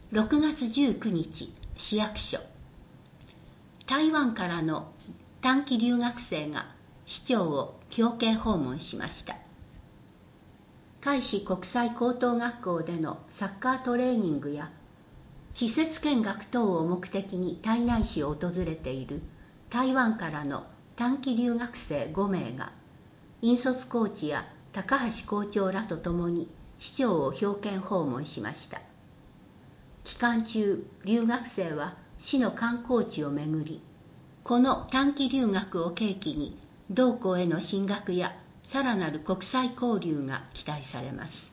6月19日、市役所。台湾からの短期留学生が市長を表敬訪問しました。海士国際高等学校でのサッカートレーニングや施設見学等を目的に胎内市を訪れている台湾からの短期留学生5名が、引率コーチや高橋校長らと共に市長を表敬訪問しました。期間中、留学生は市の観光地を巡り、この短期留学を契機に同校への進学やさらなる国際交流が期待されます。